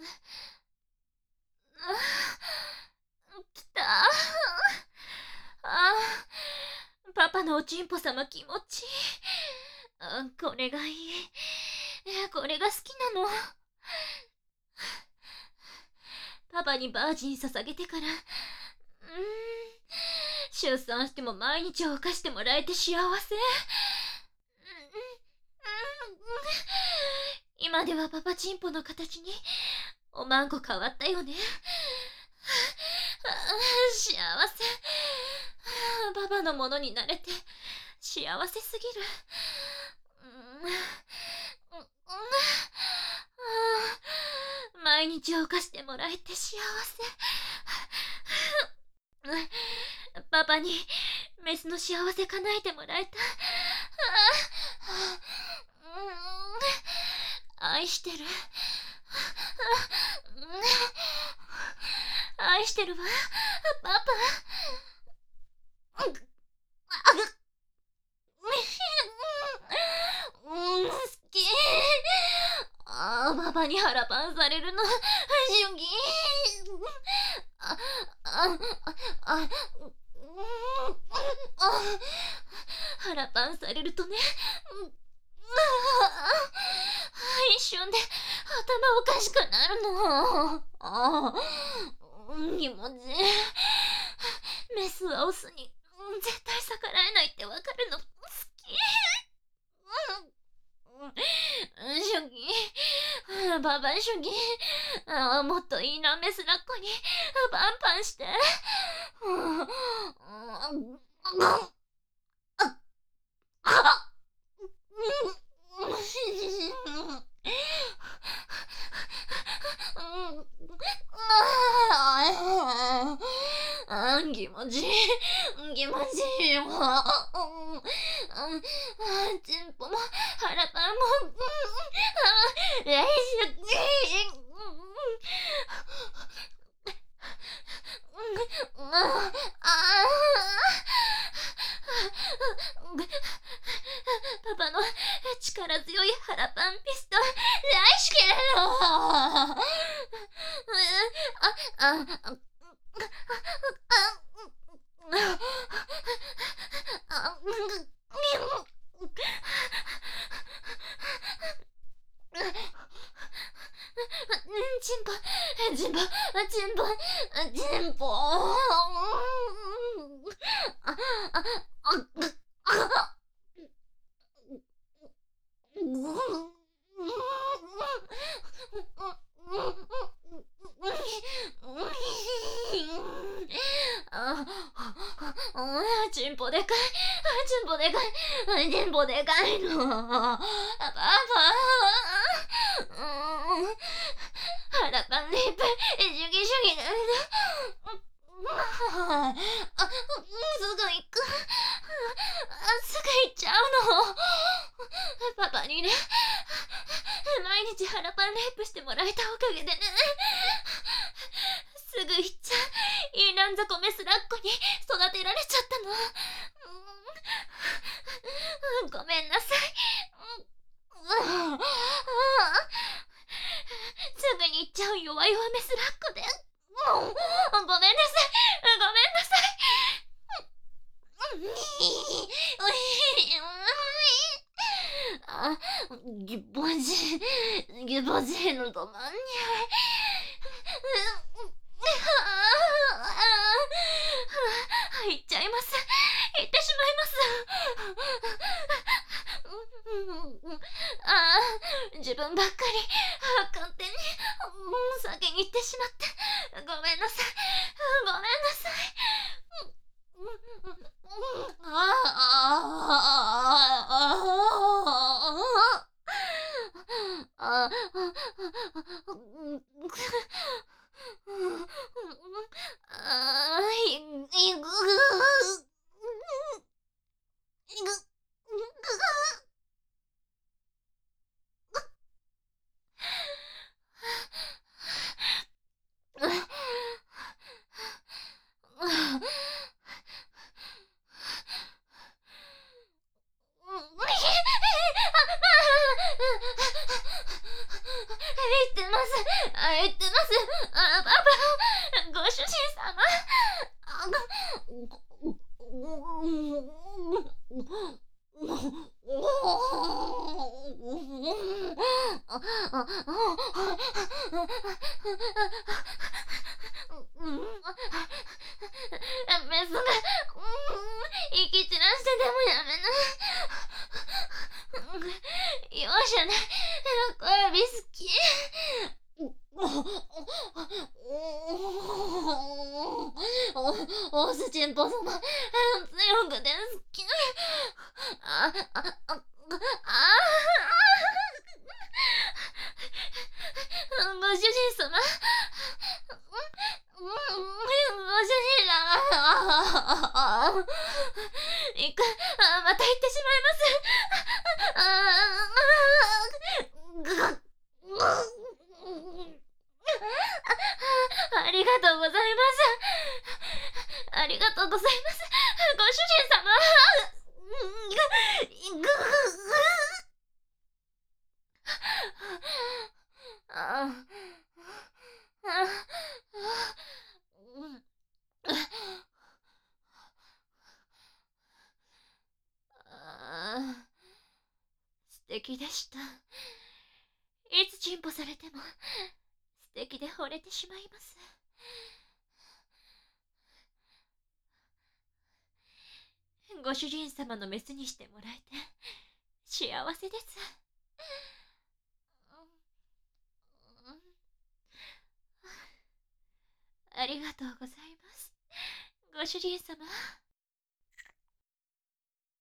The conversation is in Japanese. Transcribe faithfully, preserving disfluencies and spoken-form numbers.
きた。あー、パパのおちんぽ様気持ちいい。あ、これがいい。これが好きなの。パパにバージン捧げてから、うーん、出産しても毎日を犯してもらえて幸せ。今ではパパチンポの形におまんこ変わったよね。幸せ。パパのものになれて幸せすぎる。毎日を犯してもらえて幸せ。パパにメスの幸せ叶えてもらえた。愛してる。愛してるわ、パパ。うん、好き。あ、パパに腹パンされるの、シュギー。あ、あ、あ、あ、あ、腹パンされるとね、一瞬で頭おかしくなるの。ああ、気持ちいい。メスはオスに絶対逆らえないってわかるの好き。シュギー、パパシュギー、あ、もっといいなメスラッコにパンパンして。あ、気持ちいい。気持ちいいよ。チンポも腹パンも、大好き。パパの力強い腹パンピスト大好きだよ。あああチンポチンポチンポチンポあああチンポでかい、チンポでかい、チンポでかいの。パパ、腹パンリップ、シュギシュギだね。あ、すぐ行く。すぐ行っちゃうの。パパにね、毎日腹パンレイプしてもらえたおかげでね、すぐ行っちゃうイーランザコメスラッコに育てられちゃったの。ごめんなさい。すぐに行っちゃう弱々メスラッコで。ごめんなさい。ごめんなさい。あ、ギボジギボジのどまんにゃい。行っちゃいます。行ってしまいます。ああ、自分ばっかり勝手に先に行ってしまってごめんなさい。ごめんなさい。ああ、いぐいぐ言ってます。あ、言ってます。あ、パパ、ご主人様。あ、メスが、息散らしてでもやめな。容赦ない。小指好き。お、オスチンポ様、強くて好き。あ、あ、あ、あ、あ、ご主人様。ご主人様。行く。あ、また行ってしまいます。ありがとうございます。ありがとうございます。ご主人様。ああ、素敵でした。いつチンポされても素敵で惚れてしまいます。ご主人様のメスにしてもらえて幸せです。ありがとうございます、ご主人様。